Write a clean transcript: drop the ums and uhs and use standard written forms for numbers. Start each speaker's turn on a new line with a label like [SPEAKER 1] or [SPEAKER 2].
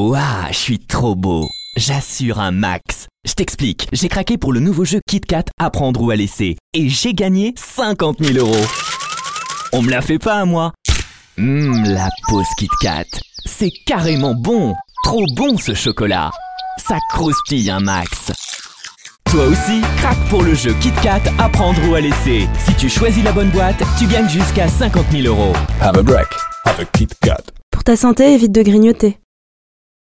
[SPEAKER 1] Ouah, je suis trop beau. J'assure un max. Je t'explique, j'ai craqué pour le nouveau jeu KitKat Apprendre ou à laisser. Et j'ai gagné 50 000 €. On me la fait pas à moi. La pause KitKat. C'est carrément bon. Trop bon ce chocolat. Ça croustille un max. Toi aussi, craque pour le jeu KitKat Apprendre ou à laisser. Si tu choisis la bonne boîte, tu gagnes jusqu'à 50 000 €.
[SPEAKER 2] Have a break avec KitKat.
[SPEAKER 3] Pour ta santé, évite de grignoter.